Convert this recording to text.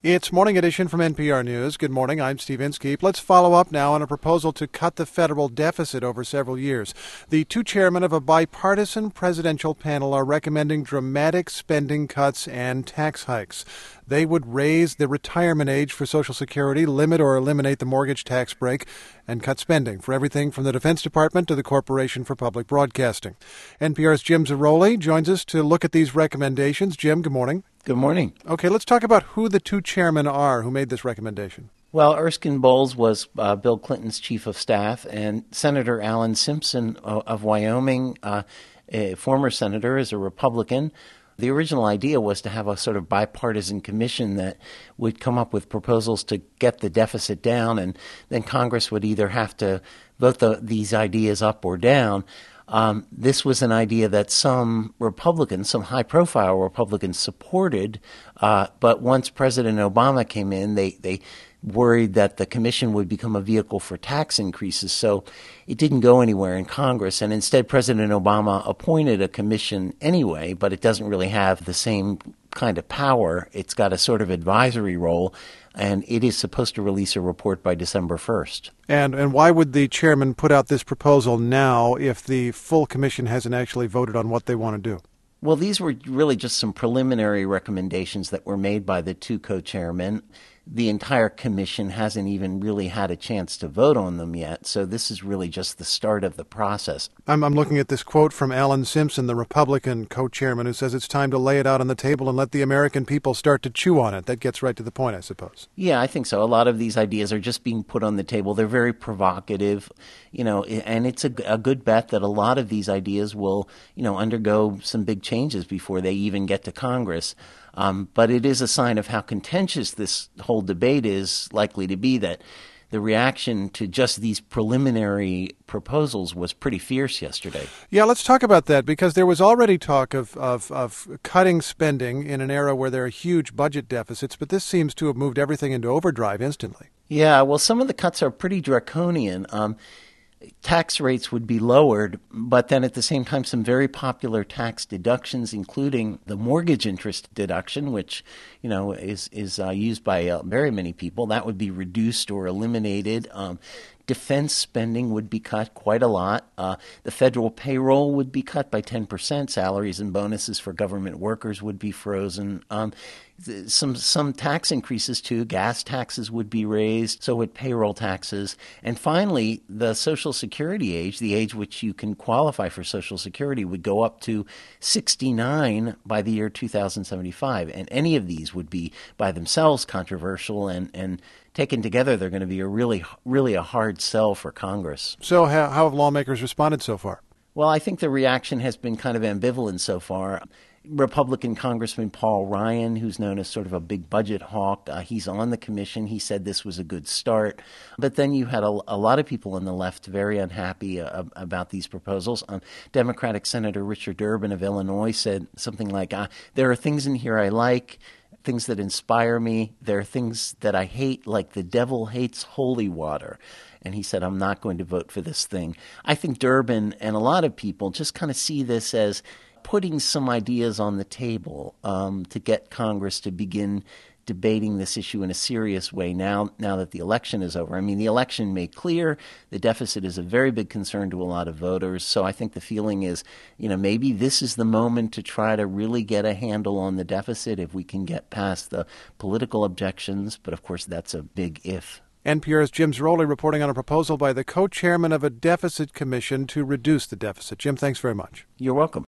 It's Morning Edition from NPR News. Good morning, I'm Steve Inskeep. Let's follow up now on a proposal to cut the federal deficit over several years. The two chairmen of a bipartisan presidential panel are recommending dramatic spending cuts and tax hikes. They would raise the retirement age for Social Security, limit or eliminate the mortgage tax break, and cut spending for everything from the Defense Department to the Corporation for Public Broadcasting. NPR's Jim Zarroli joins us to look at these recommendations. Jim, good morning. Good morning. Okay, let's talk about who the two chairmen are who made this recommendation. Well, Erskine Bowles was Bill Clinton's chief of staff, and Senator Alan Simpson of Wyoming, a former senator, is a Republican. The original idea was to have a sort of bipartisan commission that would come up with proposals to get the deficit down, and then Congress would either have to vote these ideas up or down. This was an idea that some Republicans, some high-profile Republicans supported, but once President Obama came in, they worried that the commission would become a vehicle for tax increases, so it didn't go anywhere in Congress, and instead President Obama appointed a commission anyway, but it doesn't really have the same kind of power. It's got a sort of advisory role, and it is supposed to release a report by December 1st. And why would the chairman put out this proposal now if the full commission hasn't actually voted on what they want to do? Well, these were really just some preliminary recommendations that were made by the two co-chairmen. The entire commission hasn't even really had a chance to vote on them yet, so this is really just the start of the process. I'm looking at this quote from Alan Simpson, the Republican co-chairman, who says it's time to lay it out on the table and let the American people start to chew on it. That gets right to the point, I suppose. Yeah, I think so. A lot of these ideas are just being put on the table. They're very provocative, and it's a good bet that a lot of these ideas will, undergo some big changes before they even get to Congress. But it is a sign of how contentious this whole debate is likely to be that the reaction to just these preliminary proposals was pretty fierce yesterday. Yeah, let's talk about that, because there was already talk of cutting spending in an era where there are huge budget deficits, but this seems to have moved everything into overdrive instantly. Yeah, well, some of the cuts are pretty draconian. Tax rates would be lowered, but then at the same time, some very popular tax deductions, including the mortgage interest deduction, which is used by very many people, that would be reduced or eliminated. Defense spending would be cut quite a lot. The federal payroll would be cut by 10%. Salaries and bonuses for government workers would be frozen. Some tax increases too. Gas taxes would be raised, so would payroll taxes. And finally, the Social Security age, the age which you can qualify for Social Security, would go up to 69 by the year 2075. And any of these would be by themselves controversial, and taken together, they're going to be a really a hard sell for Congress. So how have lawmakers responded so far? Well, I think the reaction has been kind of ambivalent so far. Republican Congressman Paul Ryan, who's known as sort of a big budget hawk, he's on the commission. He said this was a good start. But then you had a lot of people on the left very unhappy about these proposals. Democratic Senator Richard Durbin of Illinois said something like, there are things in here I like, things that inspire me. There are things that I hate, like the devil hates holy water. And he said, I'm not going to vote for this thing. I think Durbin and a lot of people just kind of see this as putting some ideas on the table to get Congress to begin debating this issue in a serious way now that the election is over. I mean, the election made clear the deficit is a very big concern to a lot of voters. So I think the feeling is, maybe this is the moment to try to really get a handle on the deficit if we can get past the political objections. But of course, that's a big if. NPR's Jim Zarroli reporting on a proposal by the co-chairman of a deficit commission to reduce the deficit. Jim, thanks very much. You're welcome.